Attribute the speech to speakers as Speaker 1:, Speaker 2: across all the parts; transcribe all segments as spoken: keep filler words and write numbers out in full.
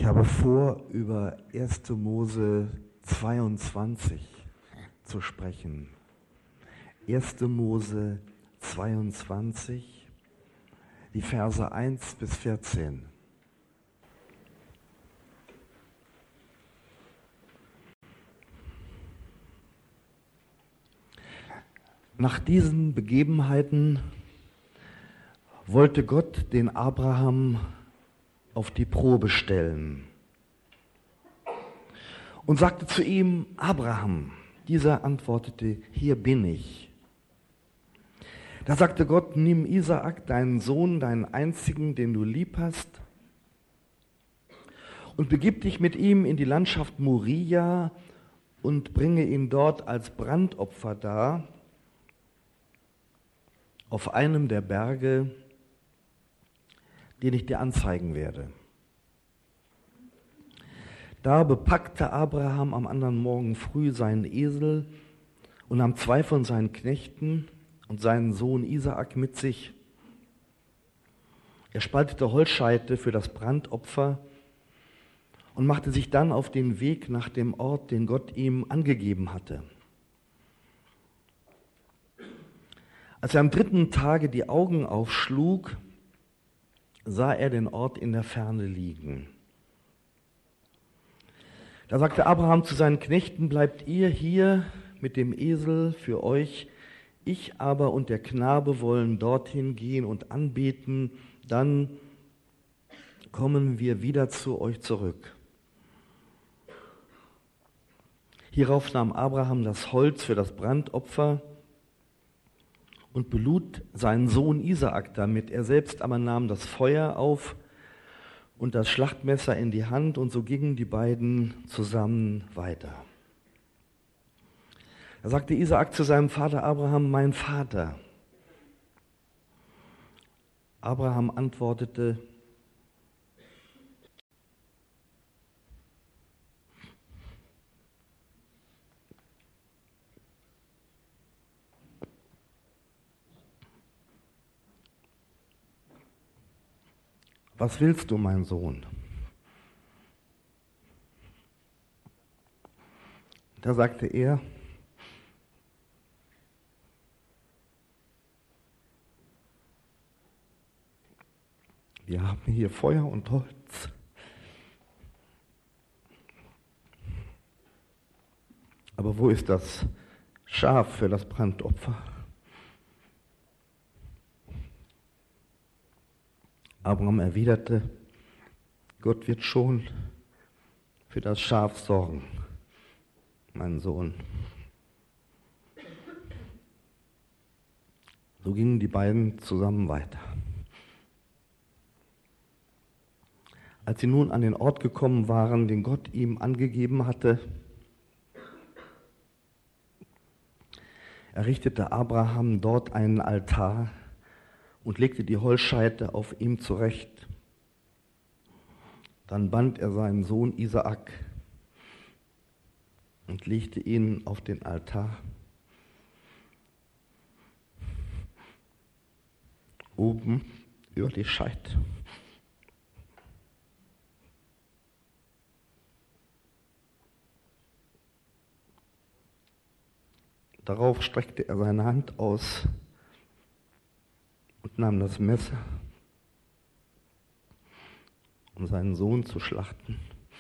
Speaker 1: Ich habe vor, über erste Mose zweiundzwanzig zu sprechen. erste Mose zweiundzwanzig, die Verse eins bis vierzehn. Nach diesen Begebenheiten wollte Gott den Abraham auf die Probe stellen und sagte zu ihm: Abraham. Dieser antwortete: Hier bin ich. Da sagte Gott: Nimm Isaak, deinen Sohn, deinen einzigen, den du lieb hast, und begib dich mit ihm in die Landschaft Moria und bringe ihn dort als Brandopfer dar, auf einem der Berge, den ich dir anzeigen werde. Da bepackte Abraham am anderen Morgen früh seinen Esel und nahm zwei von seinen Knechten und seinen Sohn Isaak mit sich. Er spaltete Holzscheite für das Brandopfer und machte sich dann auf den Weg nach dem Ort, den Gott ihm angegeben hatte. Als er am dritten Tage die Augen aufschlug, sah er den Ort in der Ferne liegen. Da sagte Abraham zu seinen Knechten: Bleibt ihr hier mit dem Esel für euch, ich aber und der Knabe wollen dorthin gehen und anbeten, dann kommen wir wieder zu euch zurück. Hierauf nahm Abraham das Holz für das Brandopfer und belud seinen Sohn Isaak damit. Er selbst aber nahm das Feuer auf und das Schlachtmesser in die Hand, und so gingen die beiden zusammen weiter. Da sagte Isaak zu seinem Vater Abraham: Mein Vater. Abraham antwortete: Was willst du, mein Sohn? Da sagte er: Wir haben hier Feuer und Holz. Aber wo ist das Schaf für das Brandopfer? Abraham erwiderte: Gott wird schon für das Schaf sorgen, mein Sohn. So gingen die beiden zusammen weiter. Als sie nun an den Ort gekommen waren, den Gott ihm angegeben hatte, errichtete Abraham dort einen Altar und legte die Holzscheite auf ihm zurecht. Dann band er seinen Sohn Isaak und legte ihn auf den Altar. Oben über die Scheite. Darauf streckte er seine Hand aus und nahm das Messer, um seinen Sohn zu schlachten.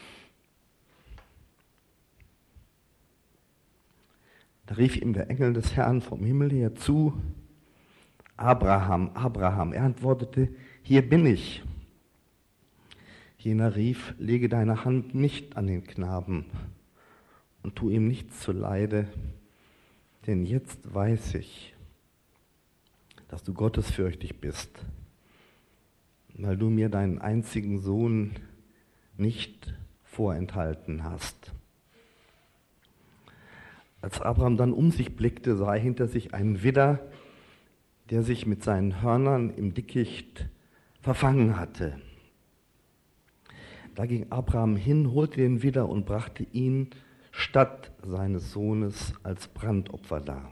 Speaker 1: Da rief ihm der Engel des Herrn vom Himmel her zu: Abraham, Abraham. Er antwortete: Hier bin ich. Jener rief: Lege deine Hand nicht an den Knaben und tu ihm nichts zuleide, denn jetzt weiß ich, dass du gottesfürchtig bist, weil du mir deinen einzigen Sohn nicht vorenthalten hast. Als Abraham dann um sich blickte, sah er hinter sich einen Widder, der sich mit seinen Hörnern im Dickicht verfangen hatte. Da ging Abraham hin, holte den Widder und brachte ihn statt seines Sohnes als Brandopfer dar.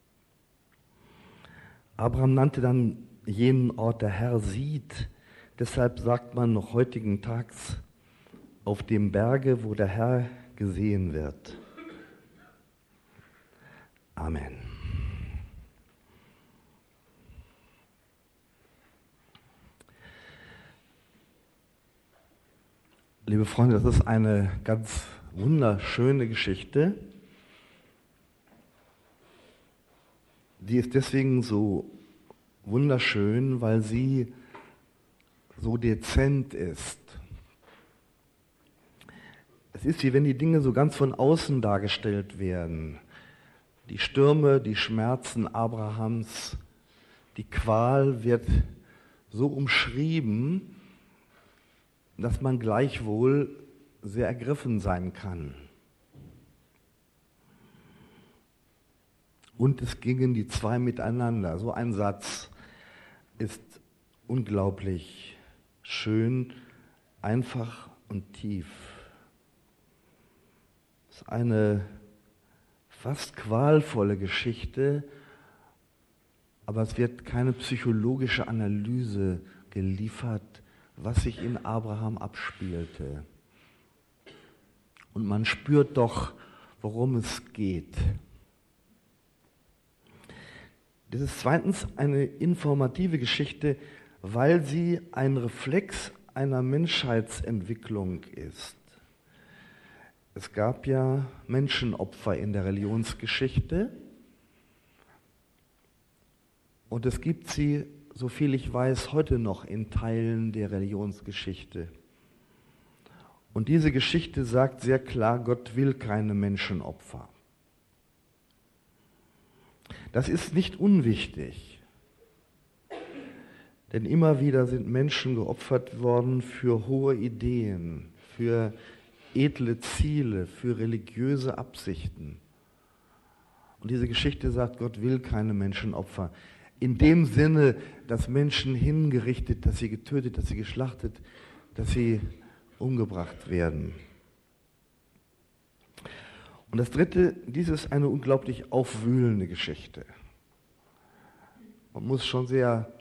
Speaker 1: Abraham nannte dann jenen Ort: Der Herr sieht. Deshalb sagt man noch heutigen Tags: auf dem Berge, wo der Herr gesehen wird. Amen. Liebe Freunde, das ist eine ganz wunderschöne Geschichte. Die ist deswegen so wunderschön, weil sie so dezent ist. Es ist wie wenn die Dinge so ganz von außen dargestellt werden. Die Stürme, die Schmerzen Abrahams, die Qual wird so umschrieben, dass man gleichwohl sehr ergriffen sein kann. Und es gingen die zwei miteinander. So ein Satz ist unglaublich schön, einfach und tief. Es ist eine fast qualvolle Geschichte, aber es wird keine psychologische Analyse geliefert, was sich in Abraham abspielte. Und man spürt doch, worum es geht. Das ist zweitens eine informative Geschichte, weil sie ein Reflex einer Menschheitsentwicklung ist. Es gab ja Menschenopfer in der Religionsgeschichte und es gibt sie, soviel ich weiß, heute noch in Teilen der Religionsgeschichte. Und diese Geschichte sagt sehr klar, Gott will keine Menschenopfer. Das ist nicht unwichtig, denn immer wieder sind Menschen geopfert worden für hohe Ideen, für edle Ziele, für religiöse Absichten. Und diese Geschichte sagt, Gott will keine Menschenopfer. In dem Sinne, dass Menschen hingerichtet, dass sie getötet, dass sie geschlachtet, dass sie umgebracht werden. Und das Dritte, dies ist eine unglaublich aufwühlende Geschichte. Man muss schon sehr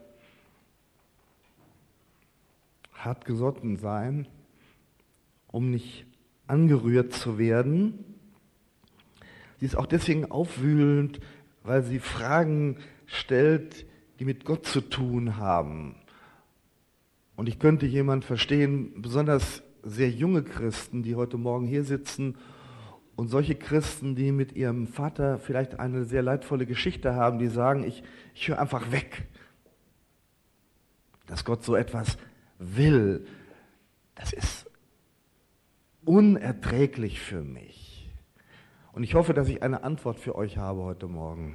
Speaker 1: hart gesotten sein, um nicht angerührt zu werden. Sie ist auch deswegen aufwühlend, weil sie Fragen stellt, die mit Gott zu tun haben. Und ich könnte jemand verstehen, besonders sehr junge Christen, die heute Morgen hier sitzen, und solche Christen, die mit ihrem Vater vielleicht eine sehr leidvolle Geschichte haben, die sagen, ich, ich höre einfach weg, dass Gott so etwas will. Das ist unerträglich für mich. Und ich hoffe, dass ich eine Antwort für euch habe heute Morgen.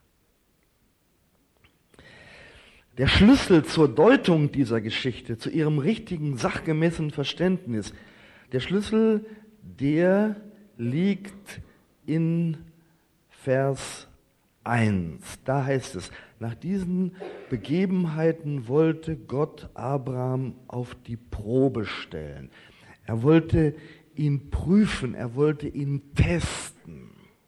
Speaker 1: Der Schlüssel zur Deutung dieser Geschichte, zu ihrem richtigen, sachgemäßen Verständnis, der Schlüssel, der liegt in Vers eins. Da heißt es, nach diesen Begebenheiten wollte Gott Abraham auf die Probe stellen. Er wollte ihn prüfen, er wollte ihn testen.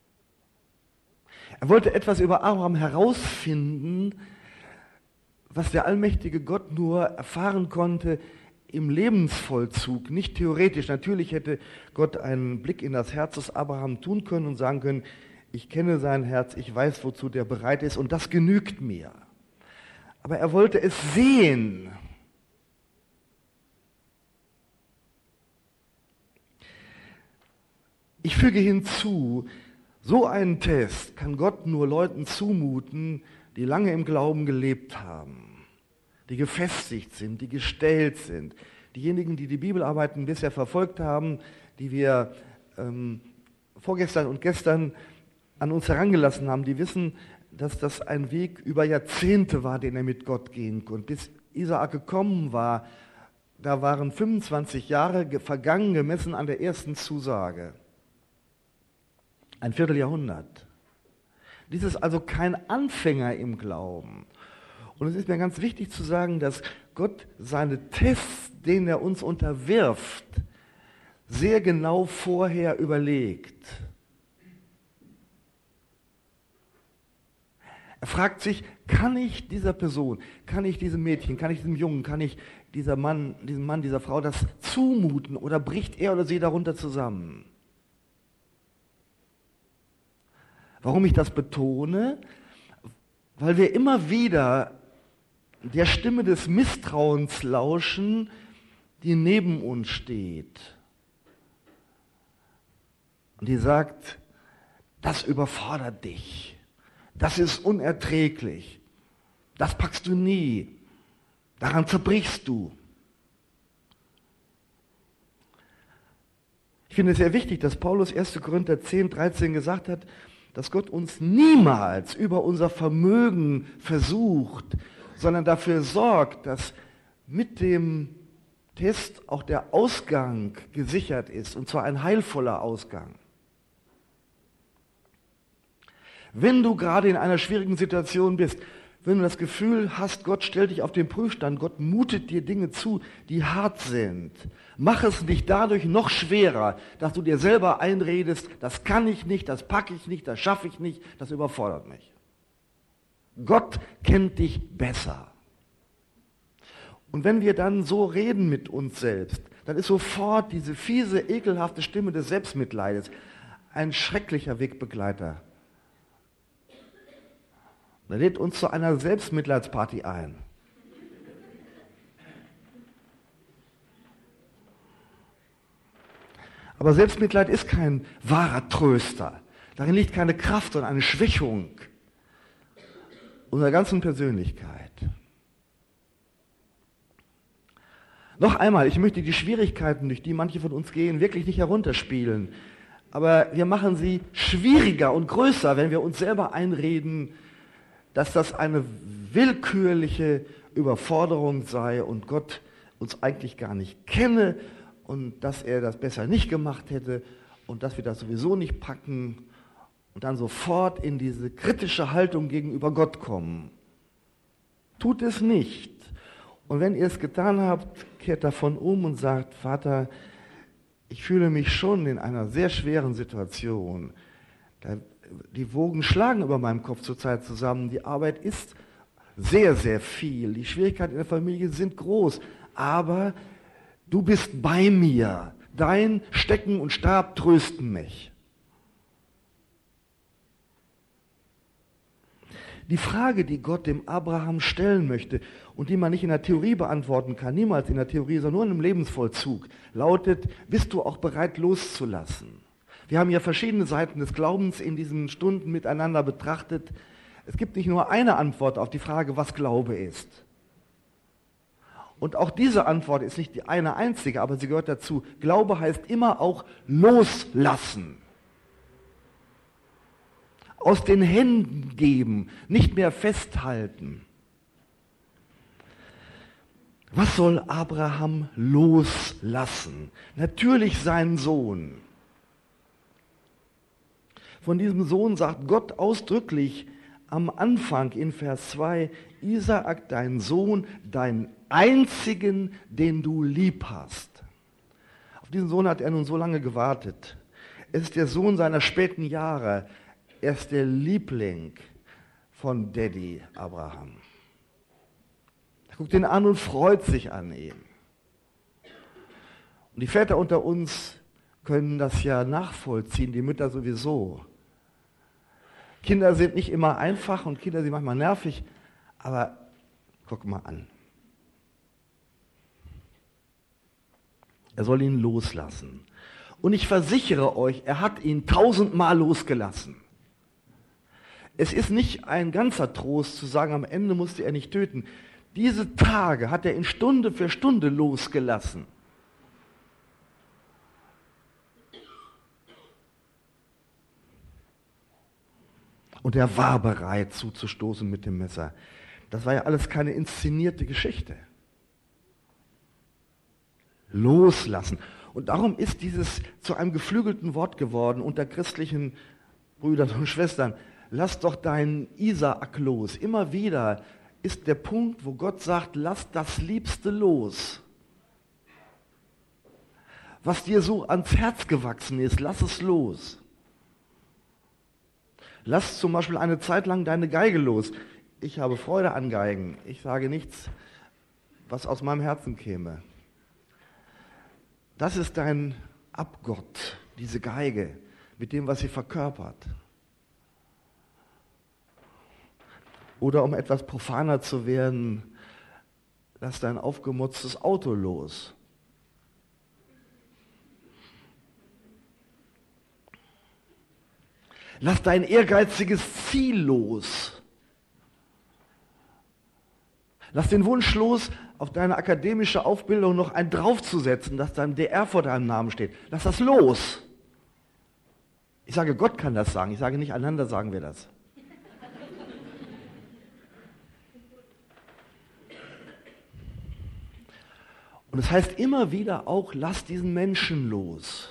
Speaker 1: Er wollte etwas über Abraham herausfinden, was der allmächtige Gott nur erfahren konnte im Lebensvollzug, nicht theoretisch. Natürlich hätte Gott einen Blick in das Herz des Abraham tun können und sagen können, ich kenne sein Herz, ich weiß, wozu der bereit ist und das genügt mir. Aber er wollte es sehen. Ich füge hinzu, so einen Test kann Gott nur Leuten zumuten, die lange im Glauben gelebt haben, die gefestigt sind, die gestellt sind. Diejenigen, die die Bibelarbeiten bisher verfolgt haben, die wir ähm, vorgestern und gestern an uns herangelassen haben, die wissen, dass das ein Weg über Jahrzehnte war, den er mit Gott gehen konnte. Bis Isaak gekommen war, da waren fünfundzwanzig Jahre vergangen, gemessen an der ersten Zusage. Ein Vierteljahrhundert. Dies ist also kein Anfänger im Glauben. Und es ist mir ganz wichtig zu sagen, dass Gott seine Tests, denen er uns unterwirft, sehr genau vorher überlegt. Er fragt sich, kann ich dieser Person, kann ich diesem Mädchen, kann ich diesem Jungen, kann ich dieser Mann, diesem Mann, dieser Frau das zumuten oder bricht er oder sie darunter zusammen? Warum ich das betone? Weil wir immer wieder der Stimme des Misstrauens lauschen, die neben uns steht. Und die sagt, das überfordert dich, das ist unerträglich, das packst du nie, daran zerbrichst du. Ich finde es sehr wichtig, dass Paulus erster Korinther zehn, dreizehn gesagt hat, dass Gott uns niemals über unser Vermögen versucht, sondern dafür sorgt, dass mit dem Test auch der Ausgang gesichert ist, und zwar ein heilvoller Ausgang. Wenn du gerade in einer schwierigen Situation bist, wenn du das Gefühl hast, Gott stellt dich auf den Prüfstand, Gott mutet dir Dinge zu, die hart sind, mach es nicht dadurch noch schwerer, dass du dir selber einredest, das kann ich nicht, das packe ich nicht, das schaffe ich nicht, das überfordert mich. Gott kennt dich besser. Und wenn wir dann so reden mit uns selbst, dann ist sofort diese fiese, ekelhafte Stimme des Selbstmitleides ein schrecklicher Wegbegleiter. Er lädt uns zu einer Selbstmitleidsparty ein. Aber Selbstmitleid ist kein wahrer Tröster. Darin liegt keine Kraft und eine Schwächung unserer ganzen Persönlichkeit. Noch einmal, ich möchte die Schwierigkeiten, durch die manche von uns gehen, wirklich nicht herunterspielen. Aber wir machen sie schwieriger und größer, wenn wir uns selber einreden, dass das eine willkürliche Überforderung sei und Gott uns eigentlich gar nicht kenne und dass er das besser nicht gemacht hätte und dass wir das sowieso nicht packen und dann sofort in diese kritische Haltung gegenüber Gott kommen. Tut es nicht. Und wenn ihr es getan habt, kehrt davon um und sagt, Vater, ich fühle mich schon in einer sehr schweren Situation. Die Wogen schlagen über meinem Kopf zurzeit zusammen. Die Arbeit ist sehr, sehr viel. Die Schwierigkeiten in der Familie sind groß. Aber du bist bei mir. Dein Stecken und Stab trösten mich. Die Frage, die Gott dem Abraham stellen möchte und die man nicht in der Theorie beantworten kann, niemals in der Theorie, sondern nur im Lebensvollzug, lautet, bist du auch bereit loszulassen? Wir haben ja verschiedene Seiten des Glaubens in diesen Stunden miteinander betrachtet. Es gibt nicht nur eine Antwort auf die Frage, was Glaube ist. Und auch diese Antwort ist nicht die eine einzige, aber sie gehört dazu. Glaube heißt immer auch loslassen. Aus den Händen geben, nicht mehr festhalten. Was soll Abraham loslassen? Natürlich seinen Sohn. Von diesem Sohn sagt Gott ausdrücklich am Anfang in Vers zwei, Isaak, dein Sohn, deinen einzigen, den du lieb hast. Auf diesen Sohn hat er nun so lange gewartet. Es ist der Sohn seiner späten Jahre. Er ist der Liebling von Daddy Abraham. Er guckt ihn an und freut sich an ihm. Und die Väter unter uns können das ja nachvollziehen, die Mütter sowieso. Kinder sind nicht immer einfach und Kinder sind manchmal nervig, aber guck mal an. Er soll ihn loslassen. Und ich versichere euch, er hat ihn tausendmal losgelassen. Es ist nicht ein ganzer Trost zu sagen, am Ende musste er nicht töten. Diese Tage hat er in Stunde für Stunde losgelassen. Und er war bereit zuzustoßen mit dem Messer. Das war ja alles keine inszenierte Geschichte. Loslassen. Und darum ist dieses zu einem geflügelten Wort geworden unter christlichen Brüdern und Schwestern. Lass doch deinen Isaak los. Immer wieder ist der Punkt, wo Gott sagt, lass das Liebste los. Was dir so ans Herz gewachsen ist, lass es los. Lass zum Beispiel eine Zeit lang deine Geige los. Ich habe Freude an Geigen. Ich sage nichts, was aus meinem Herzen käme. Das ist dein Abgott, diese Geige, mit dem, was sie verkörpert. Oder um etwas profaner zu werden, lass dein aufgemutztes Auto los. Lass dein ehrgeiziges Ziel los. Lass den Wunsch los, auf deine akademische Aufbildung noch einen draufzusetzen, dass dein D R vor deinem Namen steht. Lass das los. Ich sage, Gott kann das sagen. Ich sage nicht, einander sagen wir das. Und es heißt immer wieder auch, lass diesen Menschen los.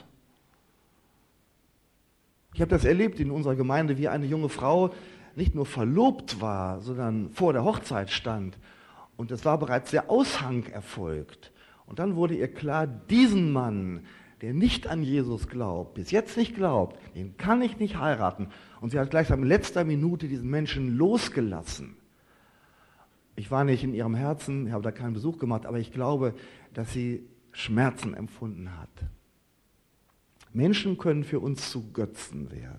Speaker 1: Ich habe das erlebt in unserer Gemeinde, wie eine junge Frau nicht nur verlobt war, sondern vor der Hochzeit stand. Und es war bereits der Aushang erfolgt. Und dann wurde ihr klar, diesen Mann, der nicht an Jesus glaubt, bis jetzt nicht glaubt, den kann ich nicht heiraten. Und sie hat gleichsam in letzter Minute diesen Menschen losgelassen. Ich war nicht in ihrem Herzen, ich habe da keinen Besuch gemacht, aber ich glaube, dass sie Schmerzen empfunden hat. Menschen können für uns zu Götzen werden.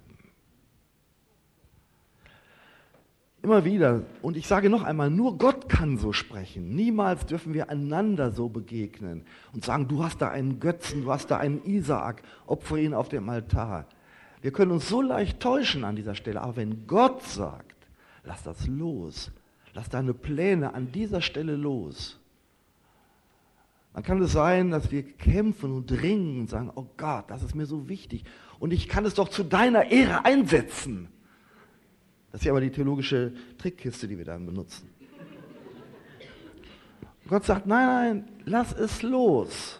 Speaker 1: Immer wieder, und ich sage noch einmal, nur Gott kann so sprechen. Niemals dürfen wir einander so begegnen und sagen, du hast da einen Götzen, du hast da einen Isaak, opfere ihn auf dem Altar. Wir können uns so leicht täuschen an dieser Stelle, aber wenn Gott sagt, lass das los, lass deine Pläne an dieser Stelle los. Dann kann es sein, dass wir kämpfen und ringen und sagen, oh Gott, das ist mir so wichtig und ich kann es doch zu deiner Ehre einsetzen. Das ist ja aber die theologische Trickkiste, die wir dann benutzen. Und Gott sagt, nein, nein, lass es los.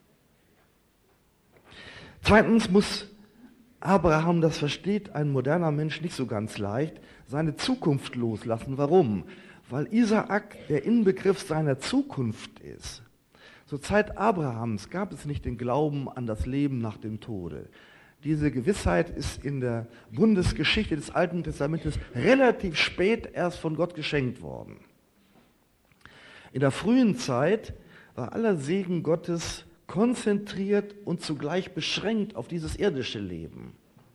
Speaker 1: Zweitens muss Abraham, das versteht ein moderner Mensch nicht so ganz leicht, seine Zukunft loslassen. Warum? Weil Isaak der Inbegriff seiner Zukunft ist. Zur Zeit Abrahams gab es nicht den Glauben an das Leben nach dem Tode. Diese Gewissheit ist in der Bundesgeschichte des Alten Testamentes relativ spät erst von Gott geschenkt worden. In der frühen Zeit war aller Segen Gottes konzentriert und zugleich beschränkt auf dieses irdische Leben.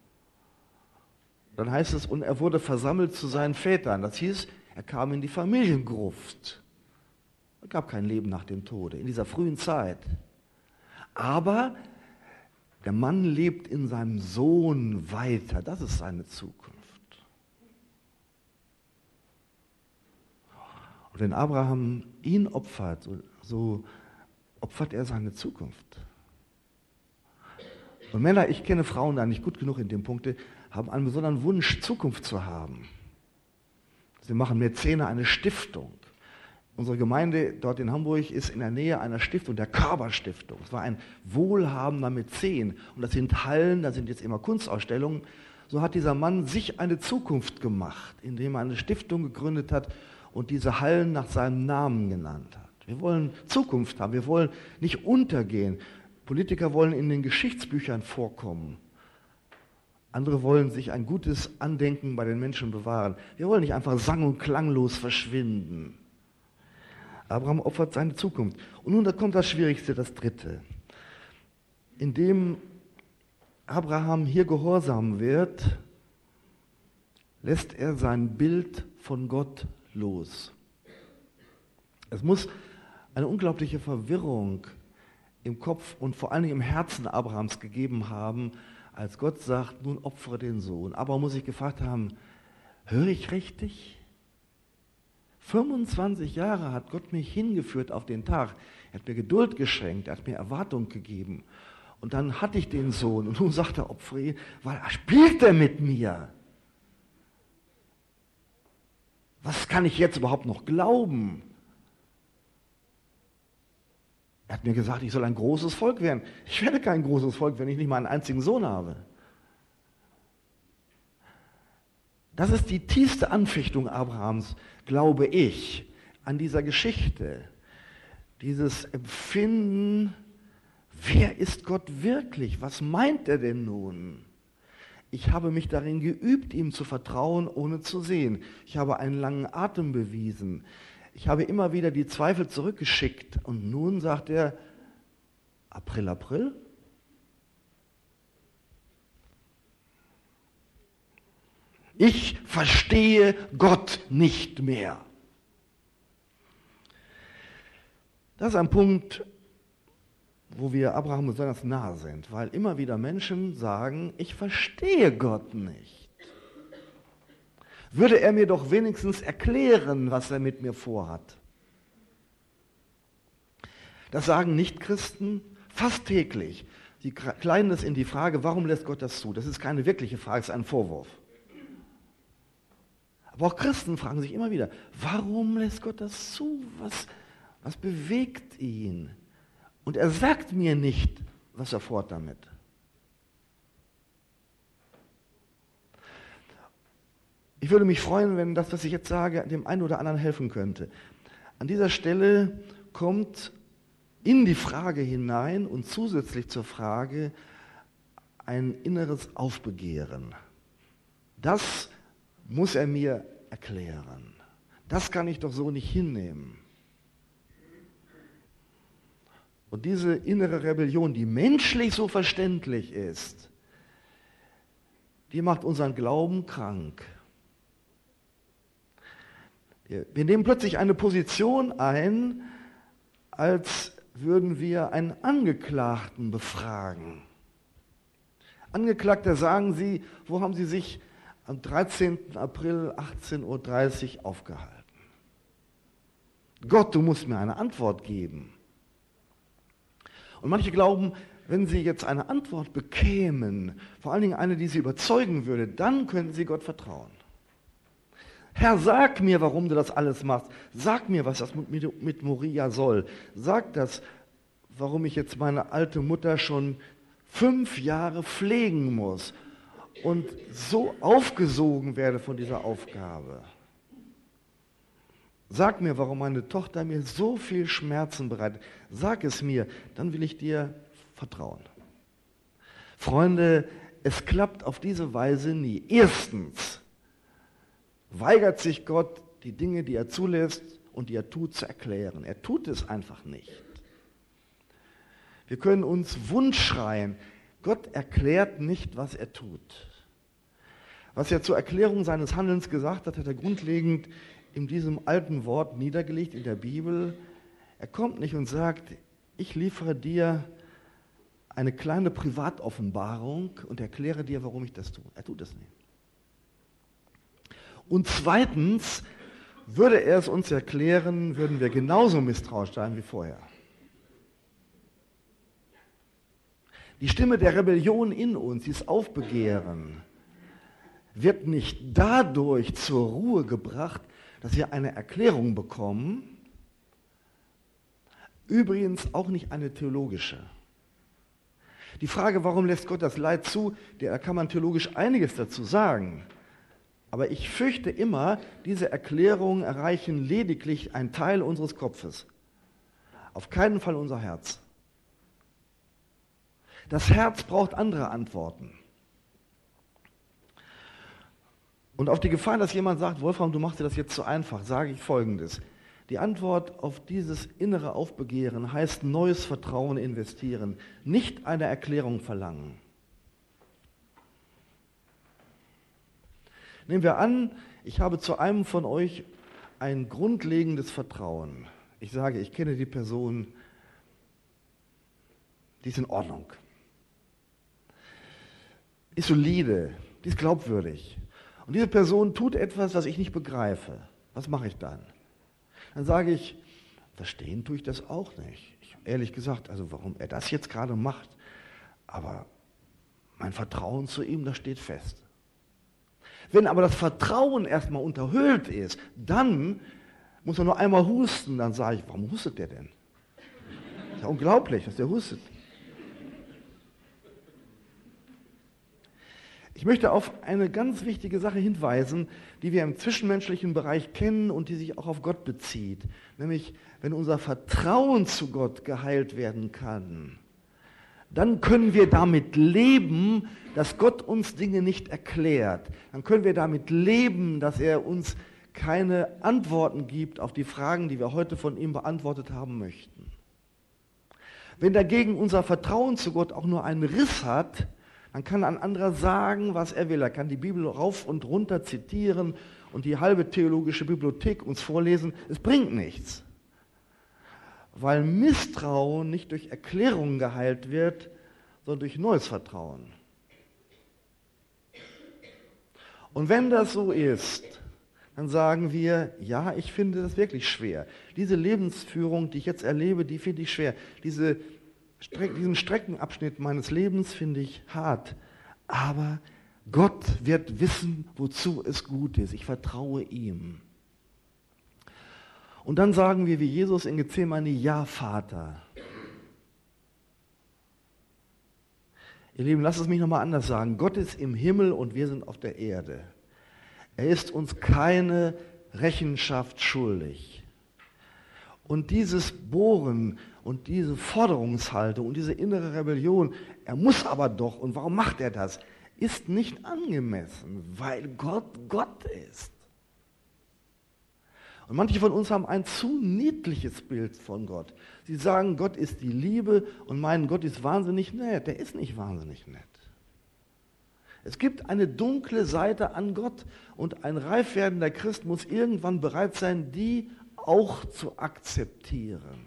Speaker 1: Dann heißt es, und er wurde versammelt zu seinen Vätern. Das hieß, er kam in die Familiengruft. Es gab kein Leben nach dem Tode, in dieser frühen Zeit. Aber der Mann lebt in seinem Sohn weiter. Das ist seine Zukunft. Und wenn Abraham ihn opfert, so, so opfert er seine Zukunft. Und Männer, ich kenne Frauen da nicht gut genug in dem Punkte, haben einen besonderen Wunsch, Zukunft zu haben. Sie machen Mäzene eine Stiftung. Unsere Gemeinde dort in Hamburg ist in der Nähe einer Stiftung, der Körber-Stiftung. Es war ein wohlhabender Mäzen. Und das sind Hallen, da sind jetzt immer Kunstausstellungen. So hat dieser Mann sich eine Zukunft gemacht, indem er eine Stiftung gegründet hat und diese Hallen nach seinem Namen genannt hat. Wir wollen Zukunft haben, wir wollen nicht untergehen. Politiker wollen in den Geschichtsbüchern vorkommen. Andere wollen sich ein gutes Andenken bei den Menschen bewahren. Wir wollen nicht einfach sang- und klanglos verschwinden. Abraham opfert seine Zukunft. Und nun, da kommt das Schwierigste, das Dritte. Indem Abraham hier gehorsam wird, lässt er sein Bild von Gott los. Es muss eine unglaubliche Verwirrung im Kopf und vor allen Dingen im Herzen Abrahams gegeben haben, als Gott sagt, nun opfere den Sohn. Abraham muss sich gefragt haben, höre ich richtig? fünfundzwanzig Jahre hat Gott mich hingeführt auf den Tag. Er hat mir Geduld geschenkt, er hat mir Erwartung gegeben. Und dann hatte ich den Sohn und nun sagt er, opfere ihn, weil er spielt er mit mir. Was kann ich jetzt überhaupt noch glauben? Er hat mir gesagt, ich soll ein großes Volk werden. Ich werde kein großes Volk, wenn ich nicht mal einen einzigen Sohn habe. Das ist die tiefste Anfechtung Abrahams, glaube ich, an dieser Geschichte. Dieses Empfinden, wer ist Gott wirklich? Was meint er denn nun? Ich habe mich darin geübt, ihm zu vertrauen, ohne zu sehen. Ich habe einen langen Atem bewiesen. Ich habe immer wieder die Zweifel zurückgeschickt und nun sagt er, April, April? Ich verstehe Gott nicht mehr. Das ist ein Punkt, wo wir Abraham besonders nahe sind, weil immer wieder Menschen sagen, ich verstehe Gott nicht. Würde er mir doch wenigstens erklären, was er mit mir vorhat. Das sagen Nichtchristen fast täglich. Sie kleiden es in die Frage, warum lässt Gott das zu? Das ist keine wirkliche Frage, es ist ein Vorwurf. Aber auch Christen fragen sich immer wieder, warum lässt Gott das zu? Was, was bewegt ihn? Und er sagt mir nicht, was er vorhat damit. Ich würde mich freuen, wenn das, was ich jetzt sage, dem einen oder anderen helfen könnte. An dieser Stelle kommt in die Frage hinein und zusätzlich zur Frage ein inneres Aufbegehren. Das muss er mir erklären. Das kann ich doch so nicht hinnehmen. Und diese innere Rebellion, die menschlich so verständlich ist, die macht unseren Glauben krank. Wir nehmen plötzlich eine Position ein, als würden wir einen Angeklagten befragen. Angeklagter, sagen Sie, wo haben Sie sich am dreizehnten April achtzehn Uhr dreißig aufgehalten? Gott, du musst mir eine Antwort geben. Und manche glauben, wenn sie jetzt eine Antwort bekämen, vor allen Dingen eine, die sie überzeugen würde, dann könnten sie Gott vertrauen. Herr, sag mir, warum du das alles machst. Sag mir, was das mit, mit Moria soll. Sag das, warum ich jetzt meine alte Mutter schon fünf Jahre pflegen muss und so aufgesogen werde von dieser Aufgabe. Sag mir, warum meine Tochter mir so viel Schmerzen bereitet. Sag es mir, dann will ich dir vertrauen. Freunde, es klappt auf diese Weise nie. Erstens weigert sich Gott, die Dinge, die er zulässt und die er tut, zu erklären. Er tut es einfach nicht. Wir können uns Wunsch schreien. Gott erklärt nicht, was er tut. Was er zur Erklärung seines Handelns gesagt hat, hat er grundlegend in diesem alten Wort niedergelegt in der Bibel. Er kommt nicht und sagt, ich liefere dir eine kleine Privatoffenbarung und erkläre dir, warum ich das tue. Er tut es nicht. Und zweitens, würde er es uns erklären, würden wir genauso misstrauisch sein wie vorher. Die Stimme der Rebellion in uns, dieses Aufbegehren, wird nicht dadurch zur Ruhe gebracht, dass wir eine Erklärung bekommen, übrigens auch nicht eine theologische. Die Frage, warum lässt Gott das Leid zu, da kann man theologisch einiges dazu sagen. Aber ich fürchte immer, diese Erklärungen erreichen lediglich einen Teil unseres Kopfes. Auf keinen Fall unser Herz. Das Herz braucht andere Antworten. Und auf die Gefahr, dass jemand sagt, Wolfram, du machst dir das jetzt zu einfach, sage ich Folgendes. Die Antwort auf dieses innere Aufbegehren heißt neues Vertrauen investieren, nicht eine Erklärung verlangen. Nehmen wir an, ich habe zu einem von euch ein grundlegendes Vertrauen. Ich sage, ich kenne die Person, die ist in Ordnung, ist solide, die ist glaubwürdig. Und diese Person tut etwas, was ich nicht begreife. Was mache ich dann? Dann sage ich, verstehen tue ich das auch nicht. Ich, ehrlich gesagt, also warum er das jetzt gerade macht, aber mein Vertrauen zu ihm, das steht fest. Wenn aber das Vertrauen erstmal unterhöhlt ist, dann muss er nur einmal husten, dann sage ich, warum hustet der denn? Das ist ja unglaublich, dass der hustet. Ich möchte auf eine ganz wichtige Sache hinweisen, die wir im zwischenmenschlichen Bereich kennen und die sich auch auf Gott bezieht. Nämlich, wenn unser Vertrauen zu Gott geheilt werden kann, dann können wir damit leben, dass Gott uns Dinge nicht erklärt. Dann können wir damit leben, dass er uns keine Antworten gibt auf die Fragen, die wir heute von ihm beantwortet haben möchten. Wenn dagegen unser Vertrauen zu Gott auch nur einen Riss hat, dann kann ein anderer sagen, was er will. Er kann die Bibel rauf und runter zitieren und die halbe theologische Bibliothek uns vorlesen. Es bringt nichts, weil Misstrauen nicht durch Erklärungen geheilt wird, sondern durch neues Vertrauen. Und wenn das so ist, dann sagen wir, ja, ich finde das wirklich schwer. Diese Lebensführung, die ich jetzt erlebe, die finde ich schwer. Diese, diesen Streckenabschnitt meines Lebens finde ich hart. Aber Gott wird wissen, wozu es gut ist. Ich vertraue ihm. Und dann sagen wir wie Jesus in Gethsemane, ja, Vater. Ihr Lieben, lasst es mich nochmal anders sagen. Gott ist im Himmel und wir sind auf der Erde. Er ist uns keine Rechenschaft schuldig. Und dieses Bohren und diese Forderungshaltung und diese innere Rebellion, er muss aber doch, und warum macht er das, ist nicht angemessen, weil Gott Gott ist. Und manche von uns haben ein zu niedliches Bild von Gott. Sie sagen, Gott ist die Liebe und meinen, Gott ist wahnsinnig nett. Der ist nicht wahnsinnig nett. Es gibt eine dunkle Seite an Gott und ein reif werdender Christ muss irgendwann bereit sein, die auch zu akzeptieren.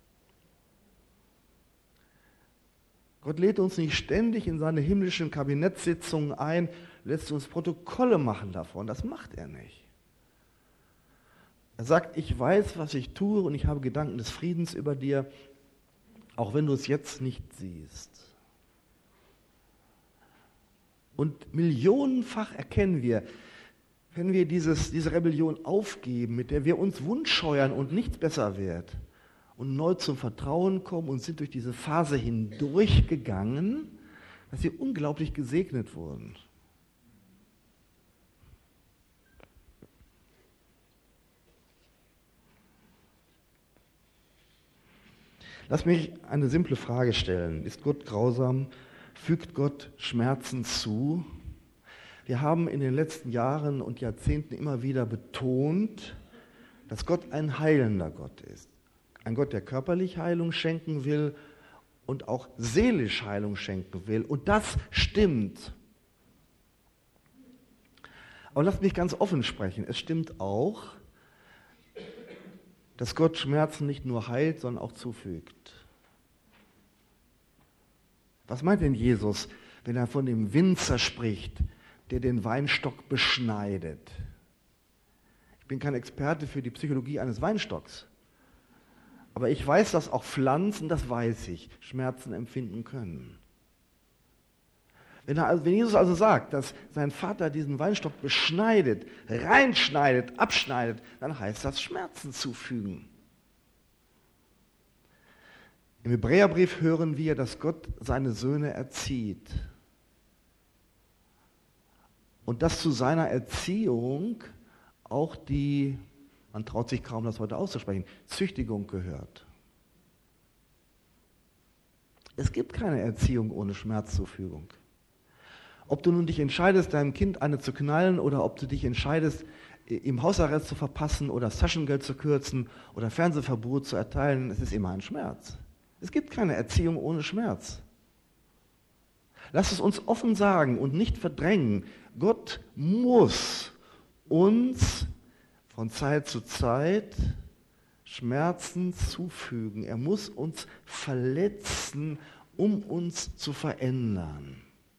Speaker 1: Gott lädt uns nicht ständig in seine himmlischen Kabinettssitzungen ein, lässt uns Protokolle machen davon. Das macht er nicht. Er sagt, ich weiß, was ich tue und ich habe Gedanken des Friedens über dir, auch wenn du es jetzt nicht siehst. Und millionenfach erkennen wir, wenn wir dieses, diese Rebellion aufgeben, mit der wir uns wundscheuern und nichts besser wird, und neu zum Vertrauen kommen und sind durch diese Phase hindurchgegangen, dass sie unglaublich gesegnet wurden. Lass mich eine simple Frage stellen. Ist Gott grausam? Fügt Gott Schmerzen zu? Wir haben in den letzten Jahren und Jahrzehnten immer wieder betont, dass Gott ein heilender Gott ist. Ein Gott, der körperlich Heilung schenken will und auch seelisch Heilung schenken will. Und das stimmt. Aber lasst mich ganz offen sprechen. Es stimmt auch, dass Gott Schmerzen nicht nur heilt, sondern auch zufügt. Was meint denn Jesus, wenn er von dem Winzer spricht, der den Weinstock beschneidet? Ich bin kein Experte für die Psychologie eines Weinstocks. Aber ich weiß, dass auch Pflanzen, das weiß ich, Schmerzen empfinden können. Wenn, er, wenn Jesus also sagt, dass sein Vater diesen Weinstock beschneidet, reinschneidet, abschneidet, dann heißt das Schmerzen zufügen. Im Hebräerbrief hören wir, dass Gott seine Söhne erzieht. Und dass zu seiner Erziehung auch die, man traut sich kaum, das heute auszusprechen, Züchtigung gehört. Es gibt keine Erziehung ohne Schmerzzufügung. Ob du nun dich entscheidest, deinem Kind eine zu knallen oder ob du dich entscheidest, ihm Hausarrest zu verpassen oder das Taschengeld zu kürzen oder Fernsehverbot zu erteilen, es ist immer ein Schmerz. Es gibt keine Erziehung ohne Schmerz. Lass es uns offen sagen und nicht verdrängen. Gott muss uns von Zeit zu Zeit Schmerzen zufügen. Er muss uns verletzen, um uns zu verändern.